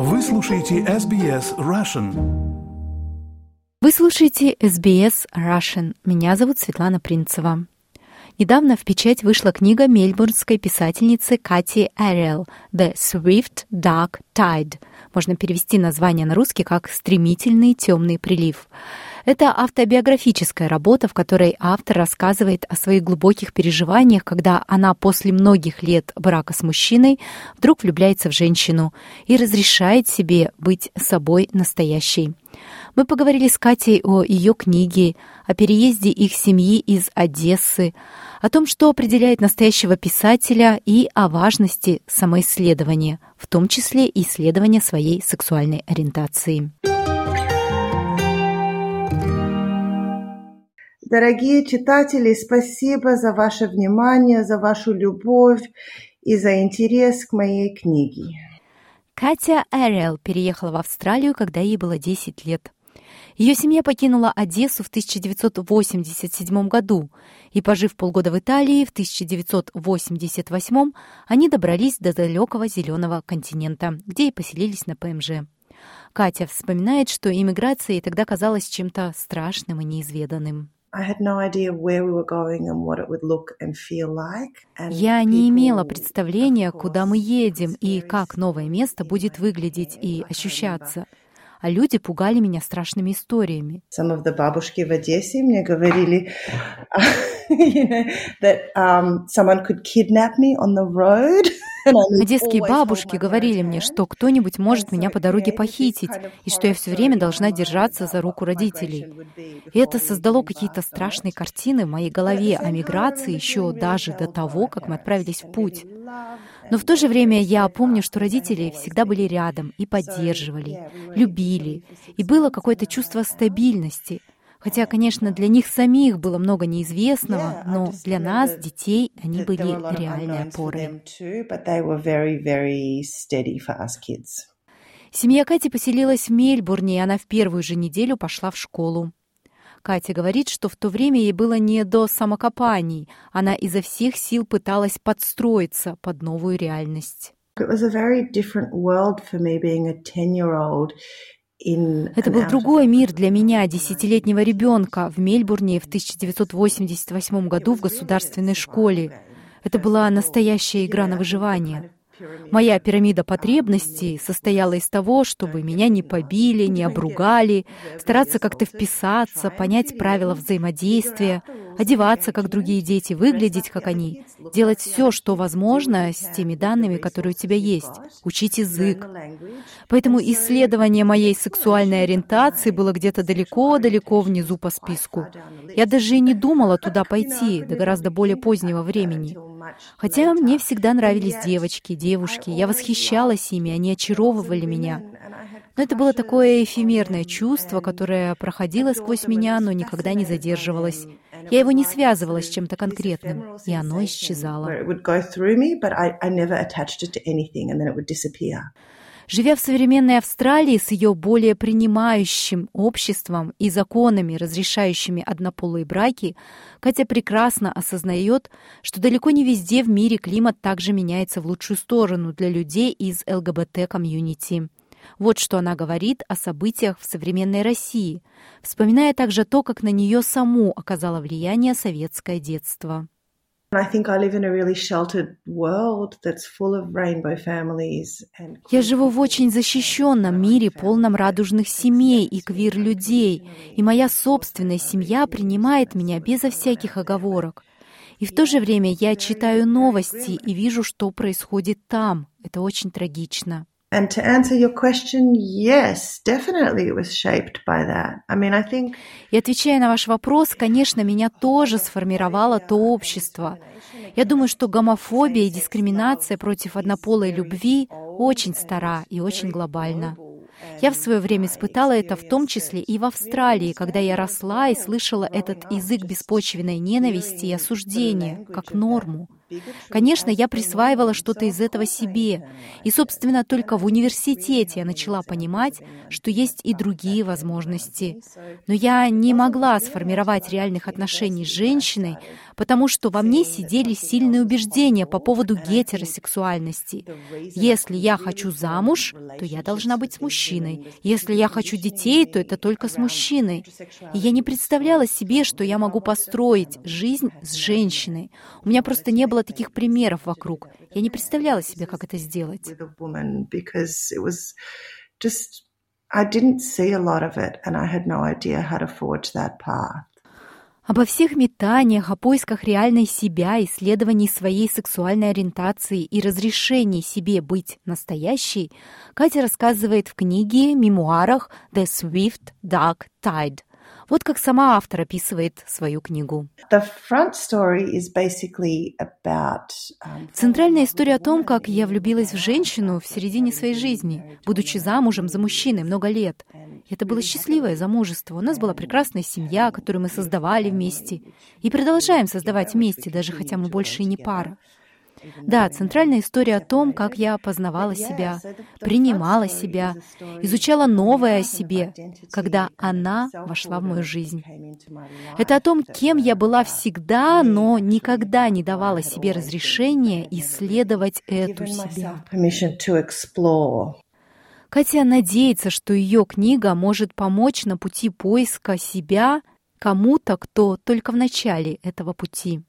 Вы слушаете SBS Russian. Вы слушаете SBS Russian. Меня зовут Светлана Принцева. Недавно в печать вышла книга мельбурнской писательницы Кати Эрриэл «The Swift Dark Tide». Можно перевести название на русский как «Стремительный темный прилив». Это автобиографическая работа, в которой автор рассказывает о своих глубоких переживаниях, когда она после многих лет брака с мужчиной вдруг влюбляется в женщину и разрешает себе быть собой настоящей. Мы поговорили с Катей о ее книге, о переезде их семьи из Одессы, о том, что определяет настоящего писателя, и о важности самоисследования, в том числе исследования своей сексуальной ориентации. Дорогие читатели, спасибо за ваше внимание, за вашу любовь и за интерес к моей книге. Катя Эрриэл переехала в Австралию, когда ей было 10 лет. Ее семья покинула Одессу в 1987 году, и, пожив полгода в Италии, в 1988 они добрались до далекого зеленого континента, где и поселились на ПМЖ. Катя вспоминает, что иммиграция ей тогда казалась чем-то страшным и неизведанным. Я не имела представления, куда мы едем и как новое место будет выглядеть и ощущаться. А люди пугали меня страшными историями. Бабушки в Одессе мне говорили, that someone could kidnap me on the road. Одесские бабушки говорили мне, что кто-нибудь может меня по дороге похитить, и что я все время должна держаться за руку родителей. И это создало какие-то страшные картины в моей голове о миграции еще даже до того, как мы отправились в путь. Но в то же время я помню, что родители всегда были рядом и поддерживали, любили, и было какое-то чувство стабильности. Хотя, конечно, для них самих было много неизвестного, но для нас, детей, они были реальной опорой. Семья Кати поселилась в Мельбурне, и она в первую же неделю пошла в школу. Катя говорит, что в то время ей было не до самокопаний. Она изо всех сил пыталась подстроиться под новую реальность. Это был другой мир для меня, 10-летнего ребенка, в Мельбурне в 1988 году в государственной школе. Это была настоящая игра на выживание. Моя пирамида потребностей состояла из того, чтобы меня не побили, не обругали, стараться как-то вписаться, понять правила взаимодействия, одеваться, как другие дети, выглядеть, как они, делать все, что возможно с теми данными, которые у тебя есть, учить язык. Поэтому исследование моей сексуальной ориентации было где-то далеко-далеко внизу по списку. Я даже и не думала туда пойти до гораздо более позднего времени. Хотя мне всегда нравились девушки, я восхищалась ими, они очаровывали меня. Но это было такое эфемерное чувство, которое проходило сквозь меня, но никогда не задерживалось. Я его не связывала с чем-то конкретным, и оно исчезало. Живя в современной Австралии с ее более принимающим обществом и законами, разрешающими однополые браки, Катя прекрасно осознает, что далеко не везде в мире климат также меняется в лучшую сторону для людей из ЛГБТ-комьюнити. Вот что она говорит о событиях в современной России, вспоминая также то, как на нее саму оказало влияние советское детство. Я живу в очень защищенном мире, полном радужных семей и квир-людей, и моя собственная семья принимает меня безо всяких оговорок. И в то же время я читаю новости и вижу, что происходит там. Это очень трагично. И отвечая на ваш вопрос, конечно, меня тоже сформировало то общество. Я думаю, что гомофобия и дискриминация против однополой любви очень стара и очень глобальна. Я в свое время испытала это в том числе и в Австралии, когда я росла и слышала этот язык беспочвенной ненависти и осуждения как норму. Конечно, я присваивала что-то из этого себе. И, собственно, только в университете я начала понимать, что есть и другие возможности. Но я не могла сформировать реальных отношений с женщиной, потому что во мне сидели сильные убеждения по поводу гетеросексуальности. Если я хочу замуж, то я должна быть с мужчиной. Если я хочу детей, то это только с мужчиной. И я не представляла себе, что я могу построить жизнь с женщиной. У меня просто не было таких примеров вокруг. Я не представляла себе, как это сделать. Обо всех метаниях, о поисках реальной себя, исследовании своей сексуальной ориентации и разрешении себе быть настоящей, Катя рассказывает в книге, мемуарах «The Swift Dark Tide». Вот как сама автор описывает свою книгу. Центральная история о том, как я влюбилась в женщину в середине своей жизни, будучи замужем за мужчиной много лет. И это было счастливое замужество. У нас была прекрасная семья, которую мы создавали вместе. И продолжаем создавать вместе, даже хотя мы больше и не пара. Да, центральная история о том, как я познавала себя, принимала себя, изучала новое о себе, когда она вошла в мою жизнь. Это о том, кем я была всегда, но никогда не давала себе разрешения исследовать эту себя. Катя надеется, что ее книга может помочь на пути поиска себя кому-то, кто только в начале этого пути.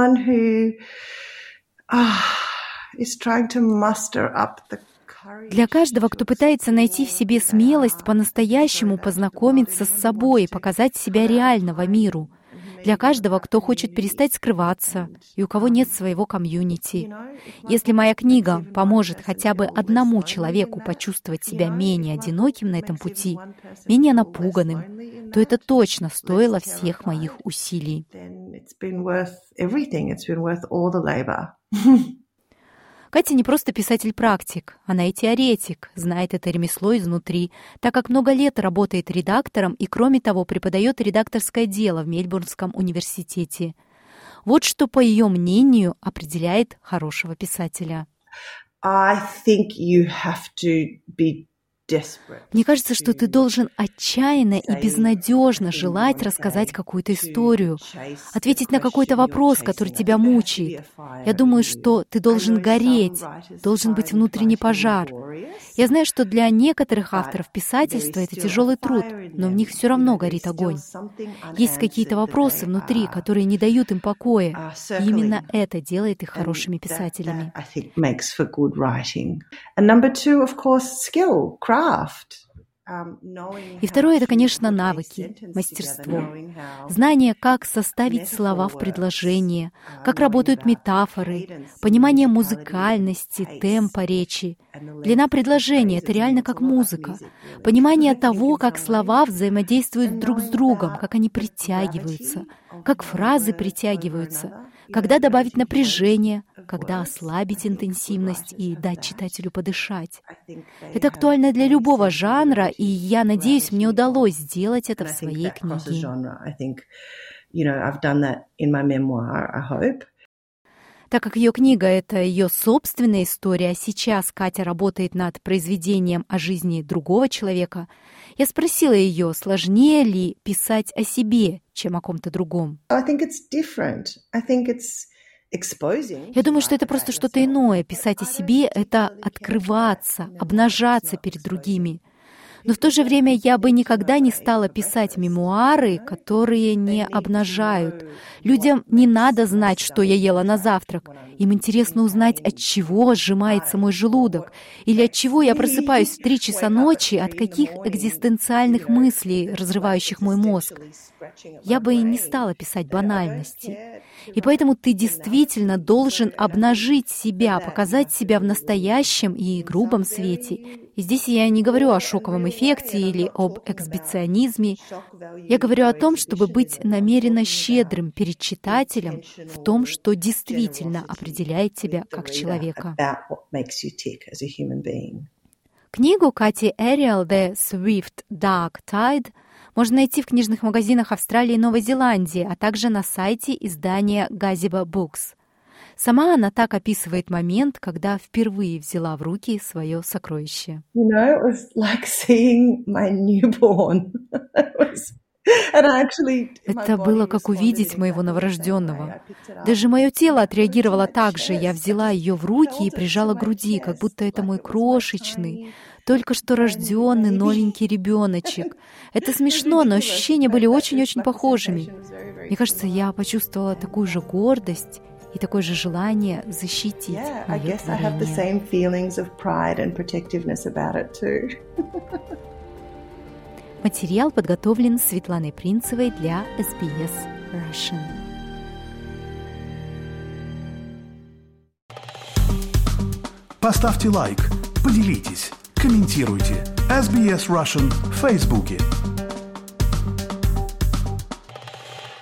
Для каждого, кто пытается найти в себе смелость по-настоящему познакомиться с собой и показать себя реального миру. Для каждого, кто хочет перестать скрываться и у кого нет своего комьюнити. Если моя книга поможет хотя бы одному человеку почувствовать себя менее одиноким на этом пути, менее напуганным, то это точно стоило всех моих усилий. Катя не просто писатель-практик, она и теоретик, знает это ремесло изнутри, так как много лет работает редактором и, кроме того, преподает редакторское дело в Мельбурнском университете. Вот что, по ее мнению, определяет хорошего писателя. Мне кажется, что ты должен отчаянно и безнадежно желать рассказать какую-то историю, ответить на какой-то вопрос, который тебя мучает. Я думаю, что ты должен гореть, должен быть внутренний пожар. Я знаю, что для некоторых авторов писательства это тяжелый труд, но в них все равно горит огонь. Есть какие-то вопросы внутри, которые не дают им покоя, и именно это делает их хорошими писателями. И второе — это, конечно, навыки, мастерство. Знание, как составить слова в предложение, как работают метафоры, понимание музыкальности, темпа речи. Длина предложения — это реально как музыка. Понимание того, как слова взаимодействуют друг с другом, как они притягиваются, как фразы притягиваются, когда добавить напряжение, когда ослабить интенсивность и дать читателю подышать. Это актуально для любого жанра, и я надеюсь, мне удалось сделать это в своей книге. Так как ее книга — это ее собственная история, а сейчас Катя работает над произведением о жизни другого человека, я спросила ее, сложнее ли писать о себе, чем о ком-то другом. Я думаю, что это просто что-то иное. Писать о себе — это открываться, обнажаться перед другими. Но в то же время я бы никогда не стала писать мемуары, которые не обнажают. Людям не надо знать, что я ела на завтрак. Им интересно узнать, от чего сжимается мой желудок, или от чего я просыпаюсь в 3 часа ночи, от каких экзистенциальных мыслей, разрывающих мой мозг. Я бы и не стала писать банальности. И поэтому ты действительно должен обнажить себя, показать себя в настоящем и грубом свете. И здесь я не говорю о шоковом эффекте или об эксбиционизме. Я говорю о том, чтобы быть намеренно щедрым перед читателем в том, что действительно определяет тебя как человека. Книгу Кати Эриэл «The Swift Dark Tide» можно найти в книжных магазинах Австралии и Новой Зеландии, а также на сайте издания Gaziba Books. Сама она так описывает момент, когда впервые взяла в руки свое сокровище. It was like seeing my newborn. Это было как увидеть моего новорожденного. Даже мое тело отреагировало так же. Я взяла ее в руки и прижала к груди, как будто это мой крошечный, только что рожденный новенький ребеночек. Это смешно, но ощущения были очень-очень похожими. Мне кажется, я почувствовала такую же гордость и такое же желание защитить мое творение. Материал подготовлен Светланой Принцевой для SBS Russian. Поставьте лайк, поделитесь, комментируйте. SBS Russian в Фейсбуке.